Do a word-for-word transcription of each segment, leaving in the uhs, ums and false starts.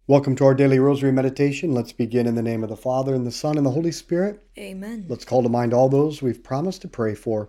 Welcome to our daily rosary meditation. Let's begin in the name of the Father, and the Son, and the Holy Spirit. Amen. Let's call to mind all those we've promised to pray for.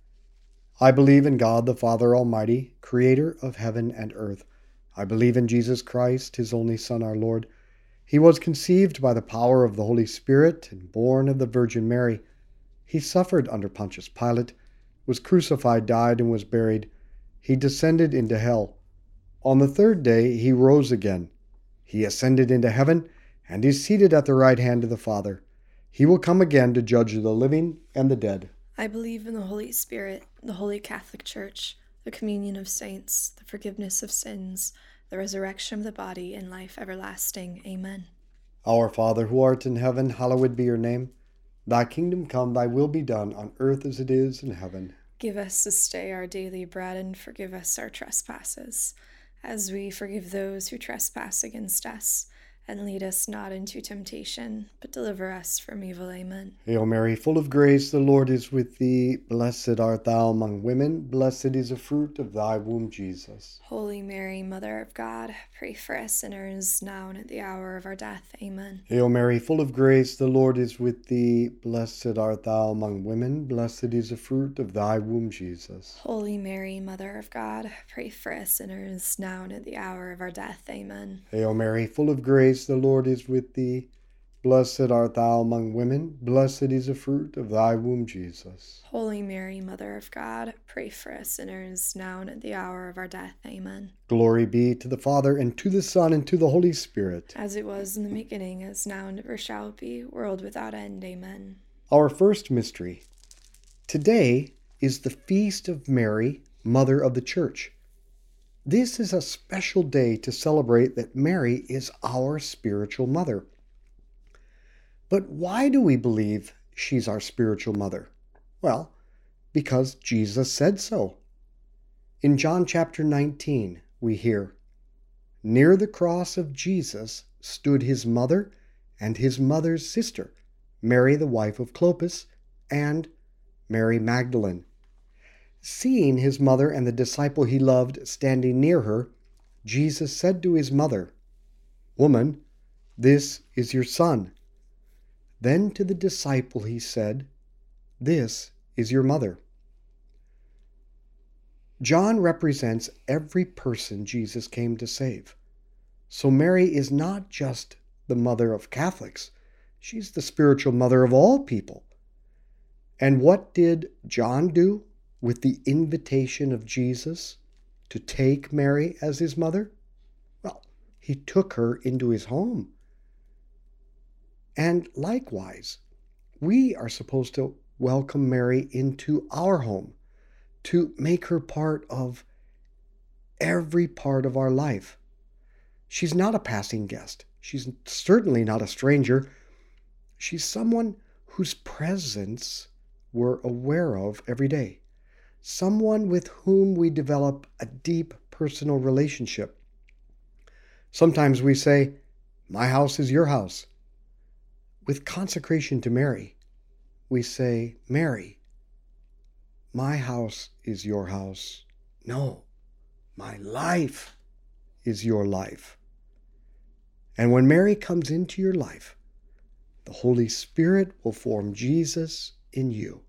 I believe in God, the Father Almighty, creator of heaven and earth. I believe in Jesus Christ, his only Son, our Lord. He was conceived by the power of the Holy Spirit and born of the Virgin Mary. He suffered under Pontius Pilate, was crucified, died, and was buried. He descended into hell. On the third day he rose again. He ascended into heaven and is seated at the right hand of the Father. He will come again to judge the living and the dead. I believe in the Holy Spirit, the Holy Catholic Church, the communion of saints, the forgiveness of sins, the resurrection of the body, and life everlasting. Amen. Our Father, who art in heaven, hallowed be your name. Thy kingdom come, thy will be done, on earth as it is in heaven. Give us this day our daily bread, and forgive us our trespasses, as we forgive those who trespass against us. And lead us not into temptation, but deliver us from evil. Amen. Hail Mary, full of grace, the Lord is with thee. Blessed art thou among women. Blessed is the fruit of thy womb, Jesus. Holy Mary, Mother of God, pray for us sinners, now and at the hour of our death. Amen. Hail Mary, full of grace, the Lord is with thee. Blessed art thou among women. Blessed is the fruit of thy womb, Jesus. Holy Mary, Mother of God, pray for us sinners, now and at the hour of our death. Amen. Hail Mary, full of grace, the Lord is with thee. Blessed art thou among women. Blessed is the fruit of thy womb, Jesus. Holy Mary, Mother of God, pray for us sinners, now and at the hour of our death. Amen. Glory be to the Father, and to the Son, and to the Holy Spirit. As it was in the beginning, as now and ever shall be, world without end. Amen. Our first mystery. Today is the feast of Mary, Mother of the Church. This is a special day to celebrate that Mary is our spiritual mother. But why do we believe she's our spiritual mother? Well, because Jesus said so. In John chapter nineteen, we hear, "Near the cross of Jesus stood his mother and his mother's sister, Mary the wife of Clopas, and Mary Magdalene." Seeing his mother and the disciple he loved standing near her, Jesus said to his mother, "Woman, this is your son." Then to the disciple he said, "This is your mother." John represents every person Jesus came to save. So Mary is not just the mother of Catholics, she's the spiritual mother of all people. And what did John do with the invitation of Jesus to take Mary as his mother? Well, he took her into his home. And likewise, we are supposed to welcome Mary into our home, to make her part of every part of our life. She's not a passing guest. She's certainly not a stranger. She's someone whose presence we're aware of every day. Someone with whom we develop a deep personal relationship. Sometimes we say, "My house is your house." With consecration to Mary, we say, "Mary, my house is your house. No, my life is your life." And when Mary comes into your life, the Holy Spirit will form Jesus in you.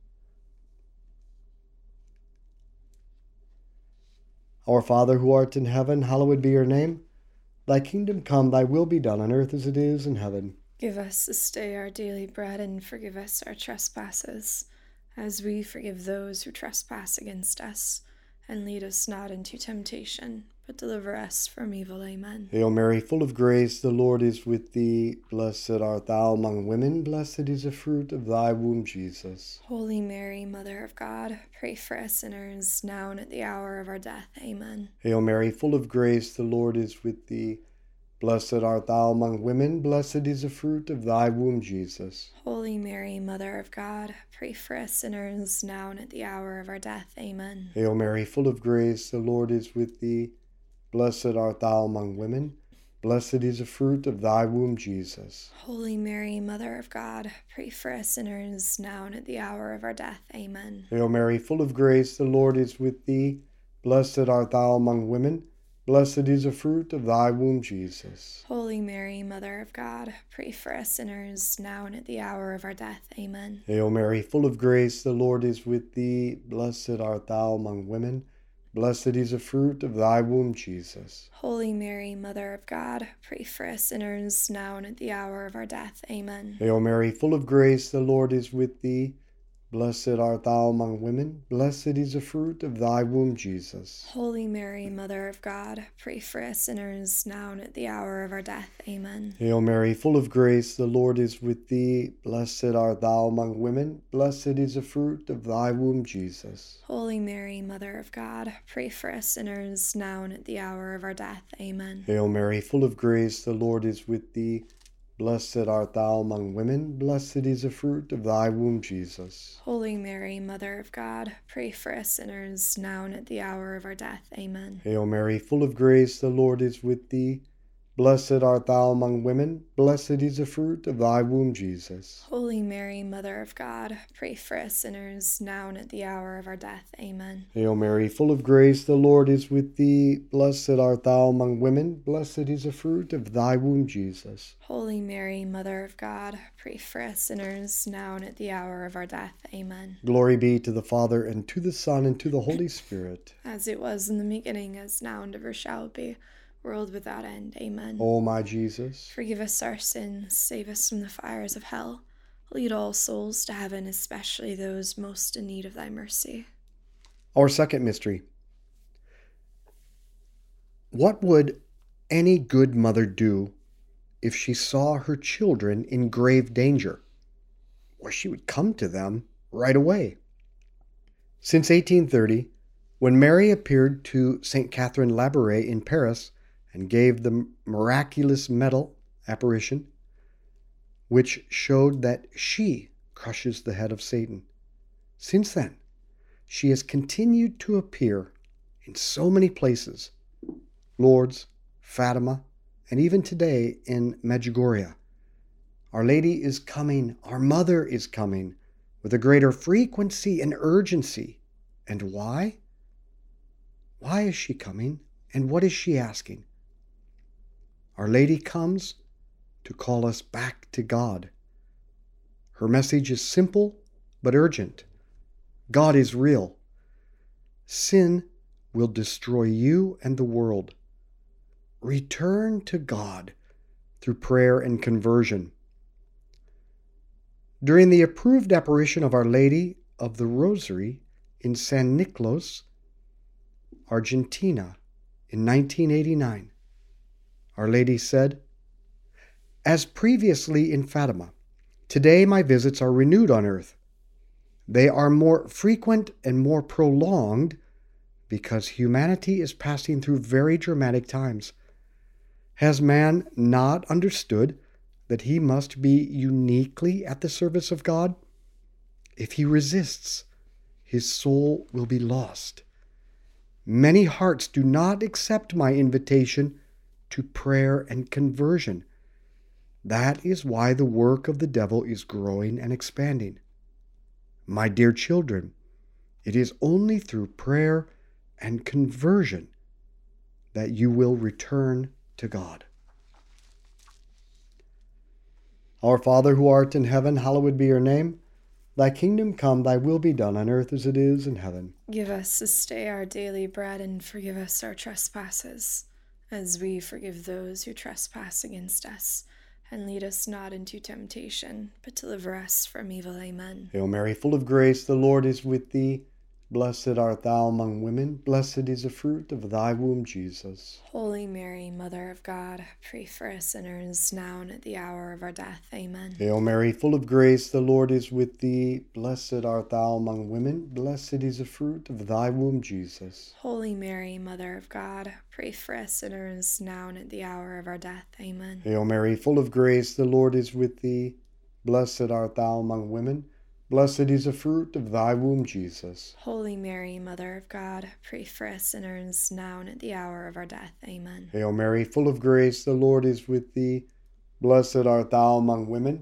Our Father, who art in heaven, hallowed be your name. Thy kingdom come, thy will be done on earth as it is in heaven. Give us this day our daily bread, and forgive us our trespasses, as we forgive those who trespass against us. And lead us not into temptation, but deliver us from evil. Amen. Hail Mary, full of grace, the Lord is with thee. Blessed art thou among women. Blessed is the fruit of thy womb, Jesus. Holy Mary, Mother of God, pray for us sinners, now and at the hour of our death. Amen. Hail Mary, full of grace, the Lord is with thee. Blessed art thou among women. Blessed is the fruit of thy womb, Jesus. Holy Mary, Mother of God, pray for us sinners, now and at the hour of our death. Amen. Hail Mary, full of grace, the Lord is with thee. Blessed art thou among women. Blessed is the fruit of thy womb, Jesus. Holy Mary, Mother of God, pray for us sinners, now and at the hour of our death. Amen. Hail Mary, full of grace, the Lord is with thee. Blessed art thou among women. Blessed is the fruit of thy womb, Jesus. Holy Mary, Mother of God, pray for us sinners, now and at the hour of our death. Amen. Hail Mary, full of grace, the Lord is with thee. Blessed art thou among women. Blessed is the fruit of thy womb, Jesus. Holy Mary, Mother of God, pray for us sinners, now and at the hour of our death. Amen. Hail Mary, full of grace, the Lord is with thee. Blessed art thou among women. Blessed is the fruit of thy womb, Jesus. Holy Mary, Mother of God, pray for us sinners, now and at the hour of our death. Amen. Hail Mary, full of grace, the Lord is with thee. Blessed art thou among women. Blessed is the fruit of thy womb, Jesus. Holy Mary, Mother of God, pray for us sinners, now and at the hour of our death. Amen. Hail Mary, full of grace, the Lord is with thee. Blessed art thou among women. Blessed is the fruit of thy womb, Jesus. Holy Mary, Mother of God, pray for us sinners, now and at the hour of our death. Amen. Hail Mary, full of grace, the Lord is with thee. Blessed art thou among women. Blessed is the fruit of thy womb, Jesus. Holy Mary, Mother of God, pray for us sinners, now and at the hour of our death. Amen. Hail Mary, full of grace, the Lord is with thee. Blessed art thou among women. Blessed is the fruit of thy womb, Jesus. Holy Mary, Mother of God, pray for us sinners, now and at the hour of our death. Amen. Glory be to the Father, and to the Son, and to the Holy Spirit. As it was in the beginning, as now, and ever shall be, world without end. Amen. O my Jesus, forgive us our sins, save us from the fires of hell. Lead all souls to heaven, especially those most in need of thy mercy. Our second mystery. What would any good mother do if she saw her children in grave danger? Well, she would come to them right away. Since eighteen thirty, when Mary appeared to Saint Catherine Labouré in Paris and gave the miraculous medal apparition, which showed that she crushes the head of Satan. Since then, she has continued to appear in so many places, Lourdes, Fatima, and even today in Medjugorje. Our Lady is coming, our Mother is coming, with a greater frequency and urgency. And why? Why is she coming, and what is she asking? Our Lady comes to call us back to God. Her message is simple but urgent. God is real. Sin will destroy you and the world. Return to God through prayer and conversion. During the approved apparition of Our Lady of the Rosary in San Nicolas, Argentina, in nineteen eighty-nine, Our Lady said, "As previously in Fatima, today my visits are renewed on earth. They are more frequent and more prolonged because humanity is passing through very dramatic times. Has man not understood that he must be uniquely at the service of God? If he resists, his soul will be lost. Many hearts do not accept my invitation to prayer and conversion. That is why the work of the devil is growing and expanding. My dear children, it is only through prayer and conversion that you will return to God." Our Father who art in heaven, hallowed be your name. Thy kingdom come, thy will be done on earth as it is in heaven. Give us this day our daily bread, and forgive us our trespasses, as we forgive those who trespass against us. And lead us not into temptation, but deliver us from evil. Amen. Hail Mary, full of grace, the Lord is with thee. Blessed art thou among women. Blessed is the fruit of thy womb, Jesus. Holy Mary, Mother of God, pray for us sinners, now and at the hour of our death. Amen. Hail Mary, full of grace, the Lord is with thee. Blessed art thou among women. Blessed is the fruit of thy womb, Jesus. Holy Mary, Mother of God, pray for us sinners, now and at the hour of our death. Amen. Hail Mary, full of grace, the Lord is with thee. Blessed art thou among women. Blessed is the fruit of thy womb, Jesus. Holy Mary, Mother of God, pray for us sinners, now and at the hour of our death. Amen. Hail Mary, full of grace, the Lord is with thee. Blessed art thou among women.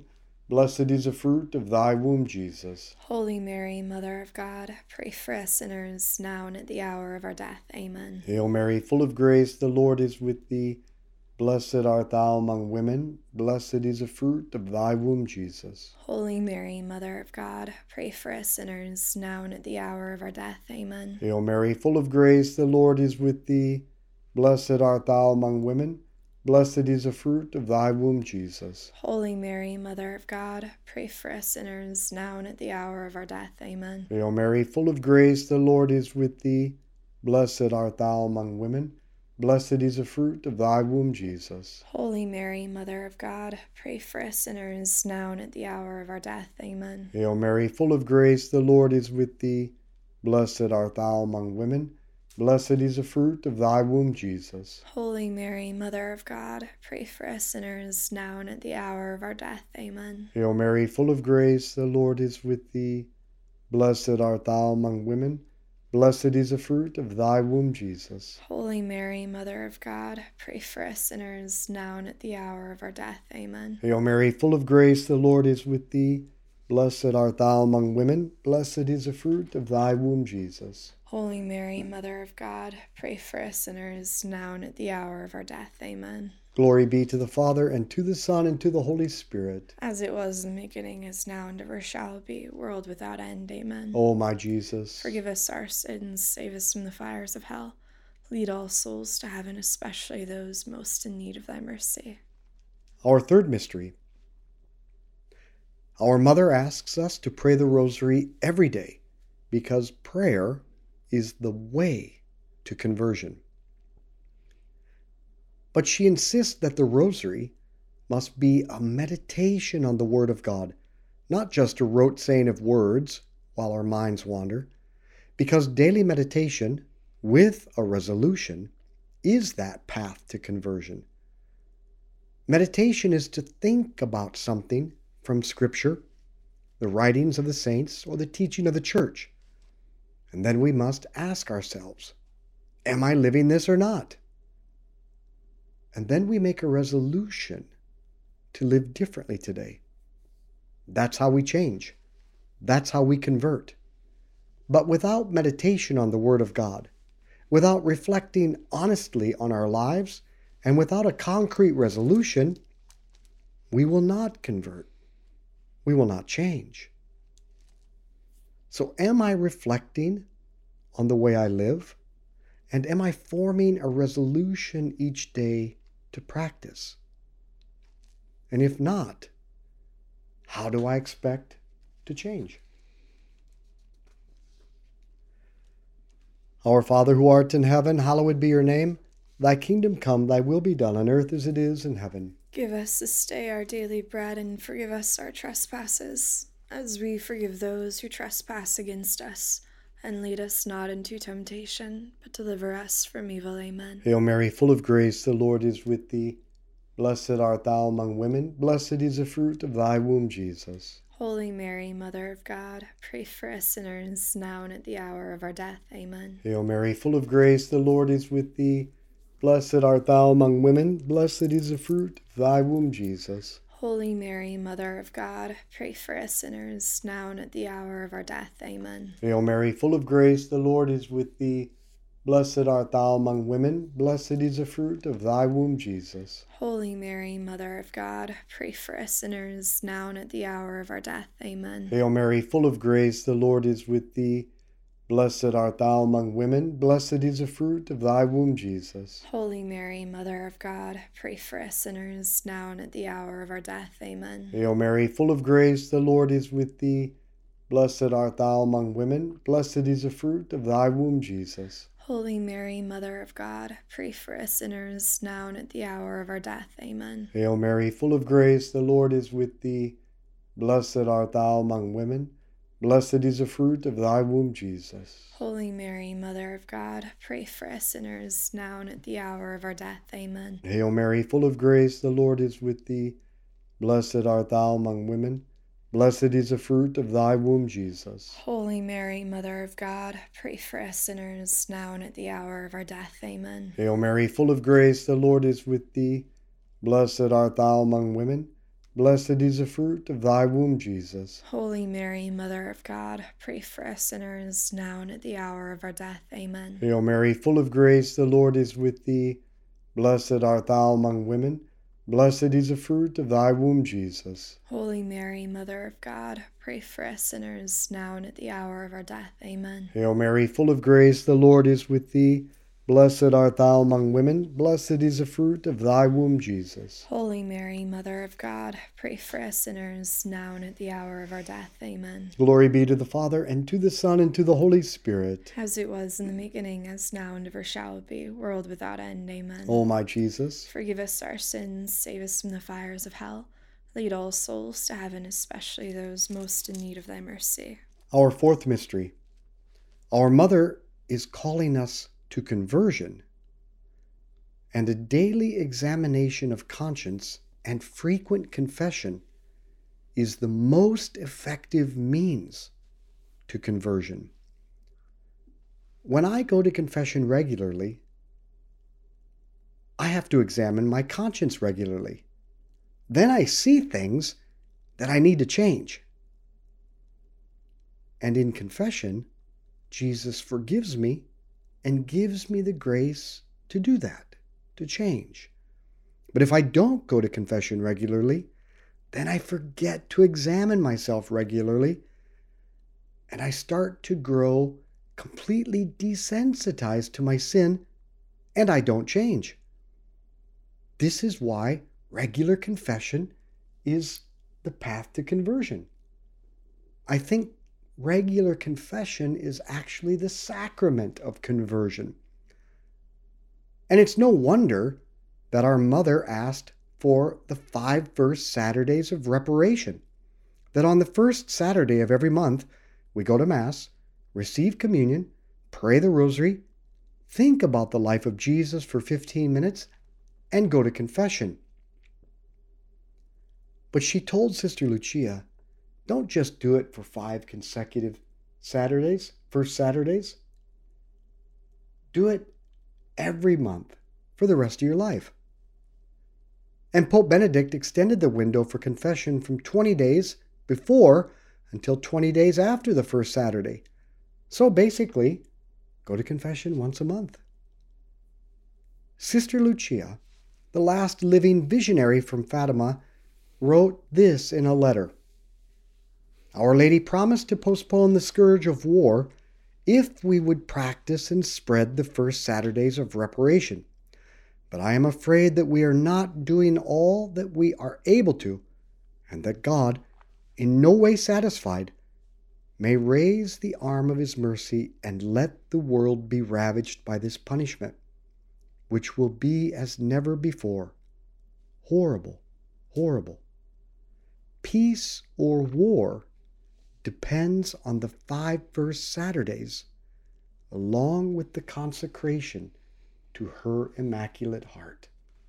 Blessed is the fruit of thy womb, Jesus. Holy Mary, Mother of God, pray for us sinners, now and at the hour of our death. Amen. Hail Mary, full of grace, the Lord is with thee. Blessed art thou among women. Blessed is the fruit of thy womb, Jesus. Holy Mary, Mother of God, pray for us sinners, now and at the hour of our death. Amen. Hail Mary, full of grace, the Lord is with thee. Blessed art thou among women. Blessed is the fruit of thy womb, Jesus. Holy Mary, Mother of God, pray for us sinners, now and at the hour of our death. Amen. Hail Mary, full of grace, the Lord is with thee. Blessed art thou among women. Blessed is the fruit of thy womb, Jesus. Holy Mary, Mother of God, pray for us sinners, now and at the hour of our death. Amen. Hail Mary, full of grace, the Lord is with thee. Blessed art thou among women. Blessed is the fruit of thy womb, Jesus. Holy Mary, Mother of God, pray for us sinners, now and at the hour of our death. Amen. Hail Mary, full of grace, the Lord is with thee. Blessed art thou among women. Blessed is the fruit of thy womb, Jesus. Holy Mary, Mother of God, pray for us sinners, now and at the hour of our death. Amen. Hail Mary, full of grace, the Lord is with thee. Blessed art thou among women. Blessed is the fruit of thy womb, Jesus. Holy Mary, Mother of God, pray for us sinners, now and at the hour of our death. Amen. Glory be to the Father, and to the Son, and to the Holy Spirit. As it was in the beginning, is now, and ever shall be, world without end. Amen. O my Jesus, forgive us our sins, save us from the fires of hell. Lead all souls to heaven, especially those most in need of thy mercy. Our third mystery. Our Mother asks us to pray the Rosary every day because prayer is the way to conversion. But she insists that the Rosary must be a meditation on the Word of God, not just a rote saying of words while our minds wander, because daily meditation with a resolution is that path to conversion. Meditation is to think about something from Scripture, the writings of the saints, or the teaching of the Church. And then we must ask ourselves, am I living this or not? And then we make a resolution to live differently today. That's how we change. That's how we convert. But without meditation on the Word of God, without reflecting honestly on our lives, and without a concrete resolution, we will not convert. We will not change. So am I reflecting on the way I live? And am I forming a resolution each day to practice? And if not, how do I expect to change? Our Father who art in heaven, hallowed be your name. Thy kingdom come, thy will be done on earth as it is in heaven. Give us this day our daily bread, and forgive us our trespasses, as we forgive those who trespass against us. And lead us not into temptation, but deliver us from evil. Amen. Hail Mary, full of grace, the Lord is with thee. Blessed art thou among women. Blessed is the fruit of thy womb, Jesus. Holy Mary, Mother of God, pray for us sinners, now and at the hour of our death. Amen. Hail Mary, full of grace, the Lord is with thee. Blessed art thou among women. Blessed is the fruit of thy womb, Jesus. Holy Mary, Mother of God, pray for us sinners, now and at the hour of our death. Amen. Hail Mary, full of grace, the Lord is with thee. Blessed art thou among women. Blessed is the fruit of thy womb, Jesus. Holy Mary, Mother of God, pray for us sinners, now and at the hour of our death. Amen. Hail Mary, full of grace, the Lord is with thee. Blessed art thou among women. Blessed is the fruit of thy womb, Jesus. Holy Mary, Mother of God, pray for us sinners, now and at the hour of our death. Amen. Hail Mary, full of grace, the Lord is with thee. Blessed art thou among women. Blessed is the fruit of thy womb, Jesus. Holy Mary, Mother of God, pray for us sinners, now and at the hour of our death. Amen. Hail Mary, full of grace, the Lord is with thee. Blessed art thou among women. Blessed is the fruit of thy womb, Jesus. Holy Mary, Mother of God, pray for us sinners, now and at the hour of our death. Amen. Hail Mary, full of grace, the Lord is with thee. Blessed art thou among women. Blessed is the fruit of thy womb, Jesus. Holy Mary, Mother of God, pray for us sinners, now and at the hour of our death. Amen. Hail Mary, full of grace, the Lord is with thee. Blessed art thou among women. Blessed is the fruit of thy womb, Jesus. Holy Mary, Mother of God, pray for us sinners, now and at the hour of our death. Amen. Hail Mary, full of grace, the Lord is with thee. Blessed art thou among women. Blessed is the fruit of thy womb, Jesus. Holy Mary, Mother of God, pray for us sinners, now and at the hour of our death. Amen. Hail Mary, full of grace, the Lord is with thee. Blessed art thou among women. Blessed is the fruit of thy womb, Jesus. Holy Mary, Mother of God, pray for us sinners, now and at the hour of our death. Amen. Glory be to the Father, and to the Son, and to the Holy Spirit. As it was in the beginning, as now, and ever shall be, world without end. Amen. O my Jesus, forgive us our sins, save us from the fires of hell. Lead all souls to heaven, especially those most in need of thy mercy. Our fourth mystery. Our Mother is calling us to conversion, and a daily examination of conscience and frequent confession is the most effective means to conversion. When I go to confession regularly, I have to examine my conscience regularly. Then I see things that I need to change. And in confession, Jesus forgives me and gives me the grace to do that, to change. But if I don't go to confession regularly, then I forget to examine myself regularly, and I start to grow completely desensitized to my sin, and I don't change. This is why regular confession is the path to conversion. I think regular confession is actually the sacrament of conversion. And it's no wonder that our Mother asked for the five first Saturdays of reparation, that on the first Saturday of every month, we go to Mass, receive communion, pray the rosary, think about the life of Jesus for fifteen minutes, and go to confession. But she told Sister Lucia, don't just do it for five consecutive Saturdays, first Saturdays. Do it every month for the rest of your life. And Pope Benedict extended the window for confession from twenty days before until twenty days after the first Saturday. So basically, go to confession once a month. Sister Lucia, the last living visionary from Fatima, wrote this in a letter. Our Lady promised to postpone the scourge of war if we would practice and spread the first Saturdays of reparation. But I am afraid that we are not doing all that we are able to, and that God, in no way satisfied, may raise the arm of his mercy and let the world be ravaged by this punishment, which will be as never before. Horrible, horrible. Peace or war depends on the five first Saturdays, along with the consecration to her Immaculate Heart.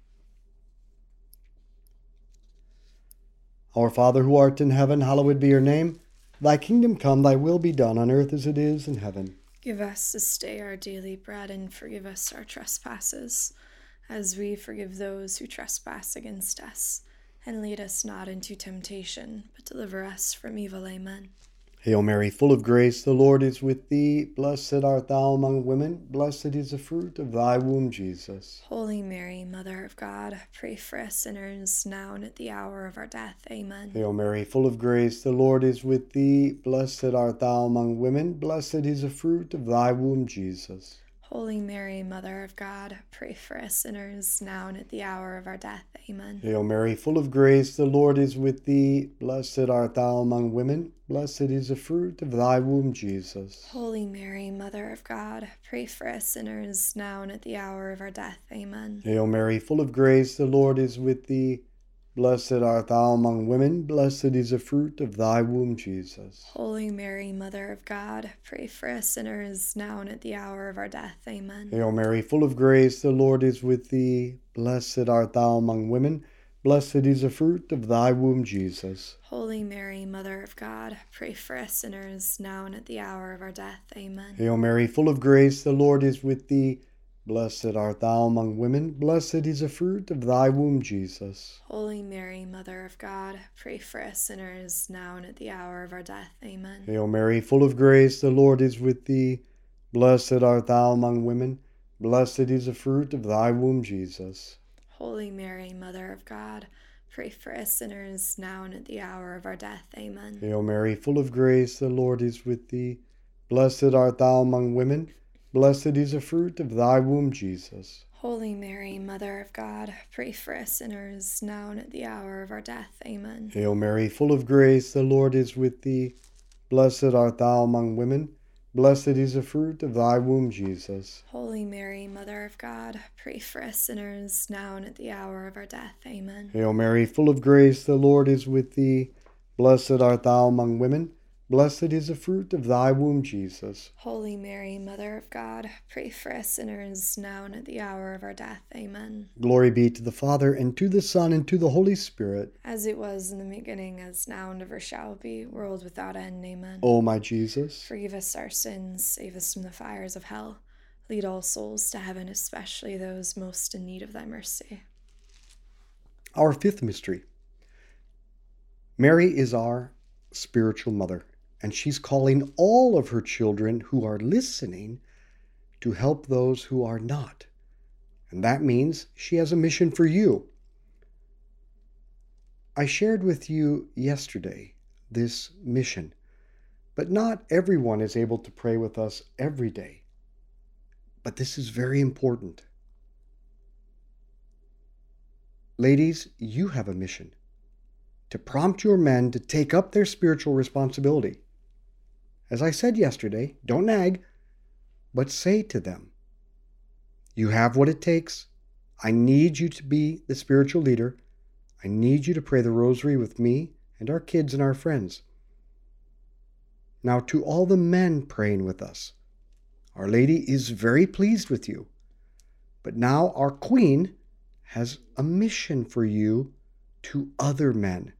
Our Father who art in heaven, hallowed be your name. Thy kingdom come, thy will be done on earth as it is in heaven. Give us this day our daily bread, and forgive us our trespasses, as we forgive those who trespass against us. And lead us not into temptation, but deliver us from evil. Amen. Hail Mary, full of grace, the Lord is with thee. Blessed art thou among women. Blessed is the fruit of thy womb, Jesus. Holy Mary, Mother of God, pray for us sinners, now and at the hour of our death. Amen. Hail Mary, full of grace, the Lord is with thee. Blessed art thou among women. Blessed is the fruit of thy womb, Jesus. Holy Mary, Mother of God, pray for us sinners, now and at the hour of our death. Amen. Hail Mary, full of grace, the Lord is with thee. Blessed art thou among women. Blessed is the fruit of thy womb, Jesus. Holy Mary, Mother of God, pray for us sinners, now and at the hour of our death. Amen. Hail Mary, full of grace, the Lord is with thee. Blessed art thou among women. Blessed is the fruit of thy womb, Jesus. Holy Mary, Mother of God, pray for us sinners, now and at the hour of our death. Amen. Hail Mary, full of grace, the Lord is with thee. Blessed art thou among women. Blessed is the fruit of thy womb, Jesus. Holy Mary, Mother of God, pray for us sinners, now and at the hour of our death. Amen. Hail Mary, full of grace, the Lord is with thee. Blessed art thou among women, blessed is the fruit of thy womb, Jesus. Holy Mary, Mother of God, pray for us sinners, now and at the hour of our death. Amen. Hail Mary, full of grace, the Lord is with thee. Blessed art thou among women, blessed is the fruit of thy womb, Jesus. Holy Mary, Mother of God, pray for us sinners, now and at the hour of our death. Amen. Hail Mary, full of grace, the Lord is with thee. Blessed art thou among women, blessed is the fruit of thy womb, Jesus. Holy Mary, Mother of God, pray for us sinners, now and at the hour of our death. Amen. Hail Mary, full of grace, the Lord is with thee. Blessed art thou among women, blessed is the fruit of thy womb, Jesus. Holy Mary, Mother of God, pray for us sinners, now and at the hour of our death. Amen. Hail Mary, full of grace, the Lord is with thee. Blessed art thou among women, blessed is the fruit of thy womb, Jesus. Holy Mary, Mother of God, pray for us sinners, now and at the hour of our death. Amen. Glory be to the Father, and to the Son, and to the Holy Spirit. As it was in the beginning, as now and ever shall be, world without end. Amen. O my Jesus, forgive us our sins, save us from the fires of hell. Lead all souls to heaven, especially those most in need of thy mercy. Our fifth mystery. Mary is our spiritual mother, and she's calling all of her children who are listening to help those who are not. And that means she has a mission for you. I shared with you yesterday this mission, but not everyone is able to pray with us every day. But this is very important. Ladies, you have a mission to prompt your men to take up their spiritual responsibility. As I said yesterday, don't nag, but say to them, you have what it takes. I need you to be the spiritual leader. I need you to pray the rosary with me and our kids and our friends. Now, to all the men praying with us, Our Lady is very pleased with you. But now our Queen has a mission for you to other men.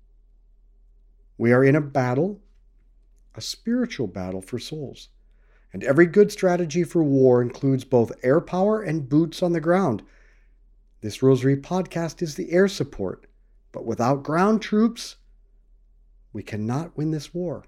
We are in a battle, a spiritual battle for souls. And every good strategy for war includes both air power and boots on the ground. This Rosary podcast is the air support, but without ground troops, we cannot win this war.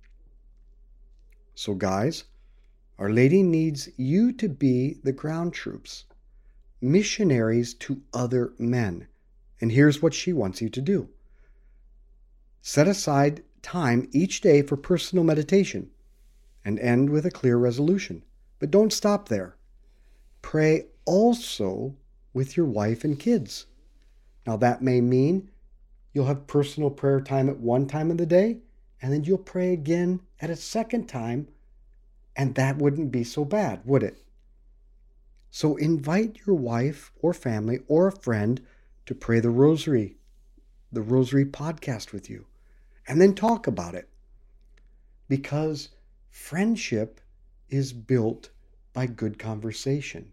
So guys, Our Lady needs you to be the ground troops, missionaries to other men. And here's what she wants you to do. Set aside time each day for personal meditation and end with a clear resolution. But don't stop there. Pray also with your wife and kids. Now that may mean you'll have personal prayer time at one time of the day, and then you'll pray again at a second time, and that wouldn't be so bad, would it? So invite your wife or family or a friend to pray the Rosary, the Rosary podcast with you, and then talk about it. Because friendship is built by good conversation.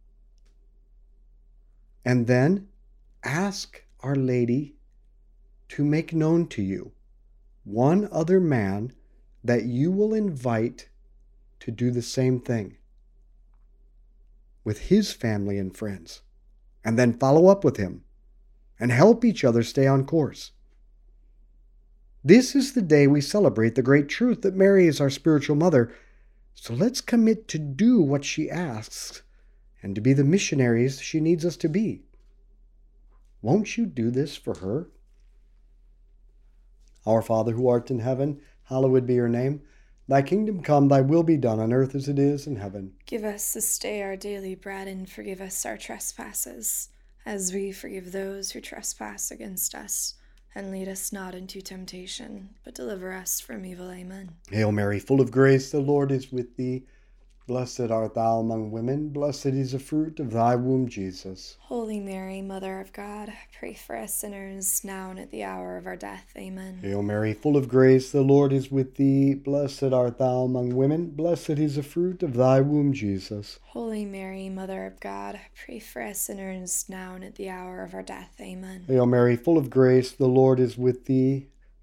And then ask Our Lady to make known to you one other man that you will invite to do the same thing with his family and friends, and then follow up with him and help each other stay on course. This is the day we celebrate the great truth that Mary is our spiritual mother, so let's commit to do what she asks and to be the missionaries she needs us to be. Won't you do this for her? Our Father who art in heaven, hallowed be your name. Thy kingdom come, thy will be done on earth as it is in heaven. Give us this day our daily bread, and forgive us our trespasses, as we forgive those who trespass against us. And lead us not into temptation, but deliver us from evil. Amen. Hail Mary, full of grace, the Lord is with thee. Blessed art thou among women, blessed is the fruit of thy womb, Jesus. Holy Mary, Mother of God, pray for us sinners, now and at the hour of our death. Amen. Hail Mary, full of grace, the Lord is with thee. Blessed art thou among women, blessed is the fruit of thy womb, Jesus. Holy Mary, Mother of God, pray for us sinners, now and at the hour of our death. Amen. Hail Mary, full of grace, the Lord is with thee.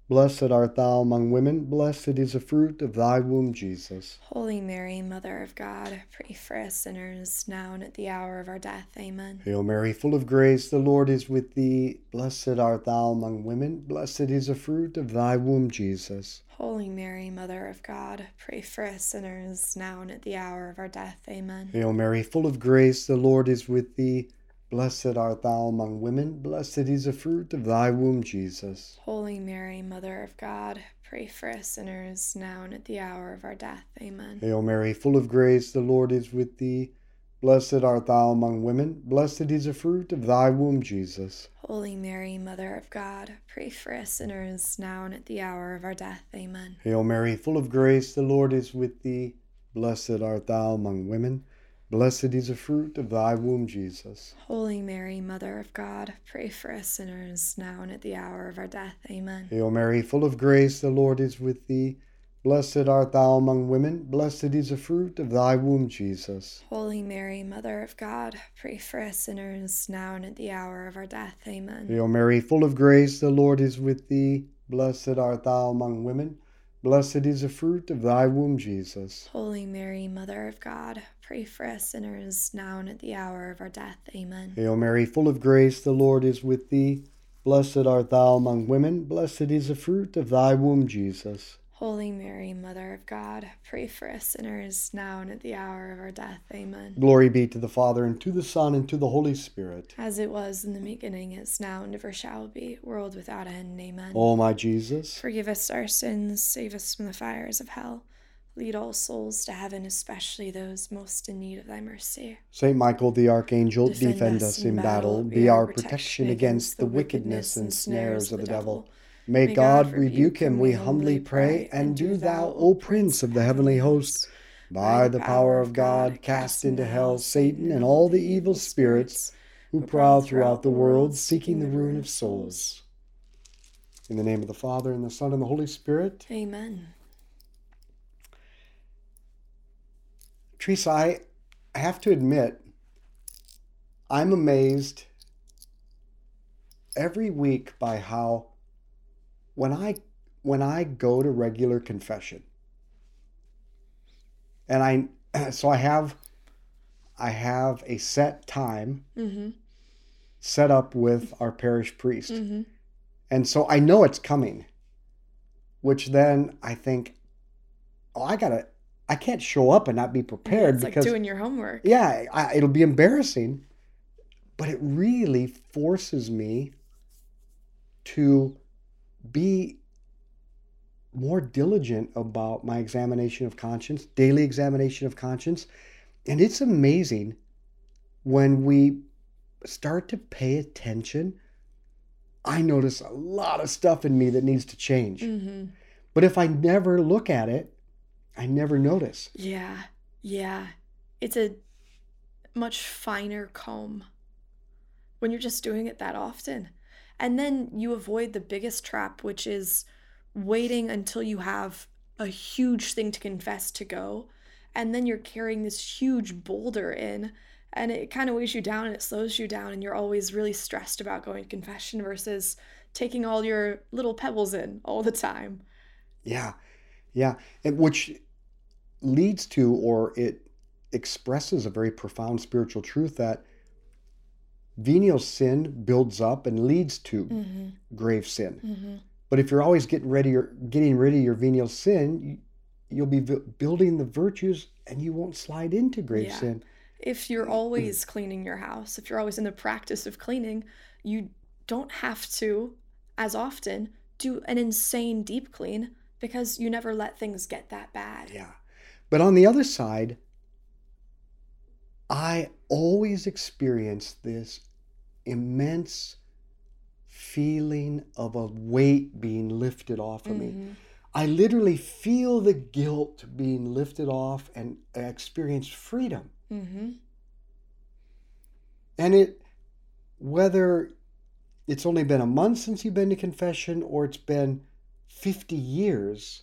Blessed art thou among women, blessed is the fruit of thy womb, Jesus. Holy Mary, Mother of God, pray for us sinners, now and at the hour of our death. Amen. Hail Mary, full of grace, the Lord is with thee. Blessed art thou among women, blessed is the fruit of thy womb, Jesus. Holy Mary, Mother of God, pray for us sinners, now and at the hour of our death. Amen. Hail Mary, full of grace, the Lord is with thee. Blessed art thou among women, blessed is the fruit of thy womb, Jesus. Holy Mary, Mother of God, pray for us sinners, now and at the hour of our death. Amen. Hail Mary, full of grace, the Lord is with thee. Blessed art thou among women, blessed is the fruit of thy womb, Jesus. Holy Mary, Mother of God, pray for us sinners, now and at the hour of our death. Amen. Hail Mary, full of grace, the Lord is with thee. Blessed art thou among women, blessed is the fruit of thy womb, Jesus. Holy Mary, Mother of God, pray for us sinners, now and at the hour of our death. Amen. Hail Mary, full of grace, the Lord is with thee. Blessed art thou among women, blessed is the fruit of thy womb, Jesus. Holy Mary, Mother of God, pray for us sinners, now and at the hour of our death. Amen. Hail Mary, full of grace, the Lord is with thee. Blessed art thou among women, blessed is the fruit of thy womb, Jesus. Holy Mary, Mother of God, pray for us sinners, now and at the hour of our death. Amen. Hail Mary, full of grace, the Lord is with thee. Blessed art thou among women, blessed is the fruit of thy womb, Jesus. Holy Mary, Mother of God, pray for us sinners, now and at the hour of our death. Amen. Glory be to the Father, and to the Son, and to the Holy Spirit. As it was in the beginning, is now, and ever shall be, world without end. Amen. O my Jesus, forgive us our sins, save us from the fires of hell. Lead all souls to heaven, especially those most in need of thy mercy. Saint Michael the Archangel, Defend defend us us in in battle, battle, be be our our protection protection against against the the wickedness and snares of the devil. May May God God rebuke him, we humbly pray, and do thou, O Prince of the heavenly host, by the power of God, cast into hell Satan and all the evil spirits who prowl throughout the world, seeking the ruin of souls. In the name of the Father, and the Son, and the Holy Spirit. Amen. Teresa, I have to admit, I'm amazed every week by how when I when I go to regular confession, and I so I have I have a set time Mm-hmm. set up with our parish priest, Mm-hmm. and so I know it's coming, which then I think, oh, I gotta I can't show up and not be prepared It's like because doing your homework. yeah, I, it'll be embarrassing, but it really forces me to be more diligent about my examination of conscience, daily examination of conscience. And it's amazing when we start to pay attention. I notice a lot of stuff in me that needs to change. Mm-hmm. But if I never look at it, I never notice. Yeah, yeah. It's a much finer comb when you're just doing it that often. And then you avoid the biggest trap, which is waiting until you have a huge thing to confess to go. And then you're carrying this huge boulder in, and it kind of weighs you down and it slows you down. And you're always really stressed about going to confession versus taking all your little pebbles in all the time. Yeah, yeah. And which leads to, or it expresses a very profound spiritual truth that venial sin builds up and leads to Mm-hmm. grave sin. Mm-hmm. But if you're always getting ready or getting rid of your venial sin, you'll be building the virtues and you won't slide into grave Yeah. sin. If you're always cleaning your house, if you're always in the practice of cleaning, you don't have to, as often, do an insane deep clean because you never let things get that bad. Yeah. But on the other side, I always experience this immense feeling of a weight being lifted off of me. Mm-hmm. I literally feel the guilt being lifted off and I experience freedom. Mm-hmm. And it, whether it's only been a month since you've been to confession or it's been fifty years,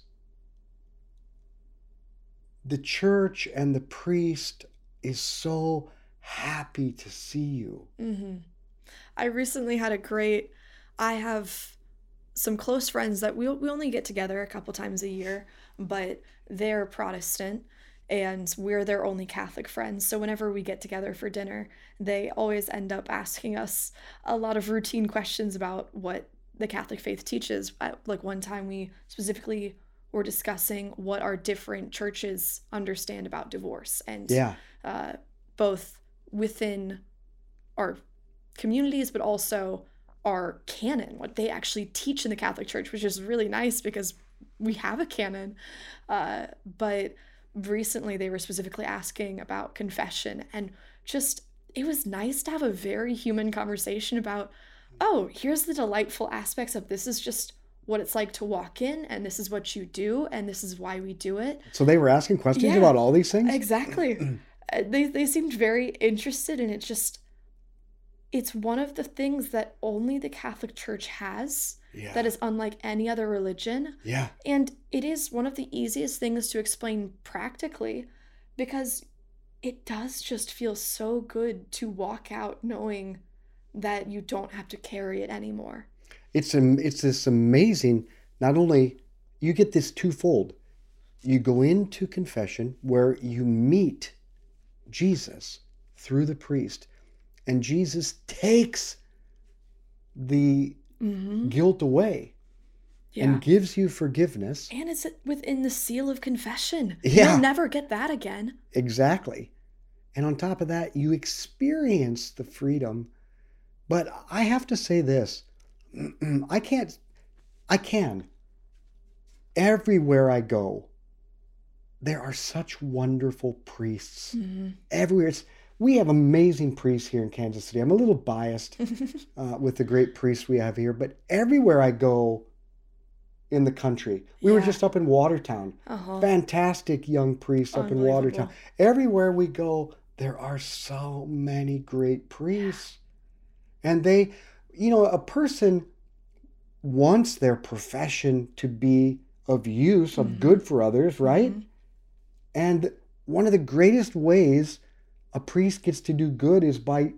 the church and the priest is so happy to see you. Mm-hmm. I recently had a great, I have some close friends that we we only get together a couple times a year, but they're Protestant and we're their only Catholic friends. So whenever we get together for dinner, they always end up asking us a lot of routine questions about what the Catholic faith teaches. At, like one time we specifically were discussing what our different churches understand about divorce, and Yeah. uh, both within our communities, but also our canon, what they actually teach in the Catholic Church, which is really nice because we have a canon. Uh, but recently they were specifically asking about confession, and just it was nice to have a very human conversation about, oh, here's the delightful aspects of this is just what it's like to walk in, and this is what you do, and this is why we do it. So they were asking questions Yeah, about all these things? exactly. Uh, they they seemed very interested, and it just it's one of the things that only the Catholic Church has Yeah. that is unlike any other religion. Yeah. And it is one of the easiest things to explain practically because it does just feel so good to walk out knowing that you don't have to carry it anymore. It's am- it's this amazing, not only you get this twofold. You go into confession where you meet Jesus through the priest, and Jesus takes the Mm-hmm. guilt away Yeah. and gives you forgiveness. And it's within the seal of confession. Yeah. You'll never get that again. Exactly. And on top of that, you experience the freedom. But I have to say this. I can't, I can. Everywhere I go, there are such wonderful priests. Mm-hmm. Everywhere. It's, we have amazing priests here in Kansas City. I'm a little biased uh, with the great priests we have here, but everywhere I go in the country, we were Yeah. just up in Watertown. Uh-huh. Fantastic young priests up in Unbelievable. Watertown. Everywhere we go, there are so many great priests. And they, you know, a person wants their profession to be of use, of Mhm. good for others, right? Mhm. And one of the greatest ways a priest gets to do good is by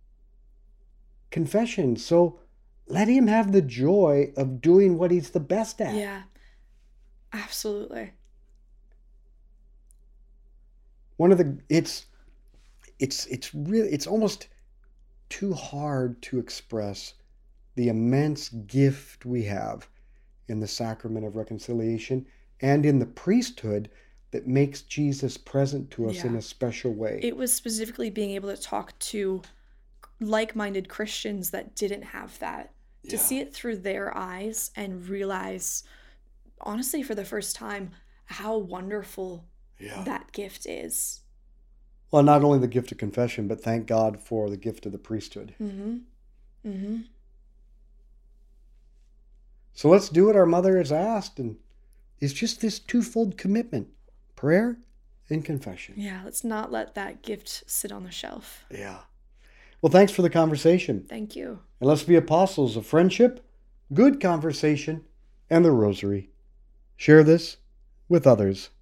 confession. So let him have the joy of doing what he's the best at. Yeah. Absolutely. One of the it's it's it's really it's almost too hard to express the immense gift we have in the sacrament of reconciliation and in the priesthood that makes Jesus present to us in Yeah. a special way. It was specifically being able to talk to like-minded Christians that didn't have that, to Yeah. see it through their eyes and realize, honestly, for the first time, how wonderful Yeah. that gift is. Well, not only the gift of confession, but thank God for the gift of the priesthood. Mm-hmm. Mm-hmm. So let's do what our mother has asked, and it's just this twofold commitment: prayer and confession. Yeah, let's not let that gift sit on the shelf. Yeah. Well, thanks for the conversation. Thank you. And let's be apostles of friendship, good conversation, and the rosary. Share this with others.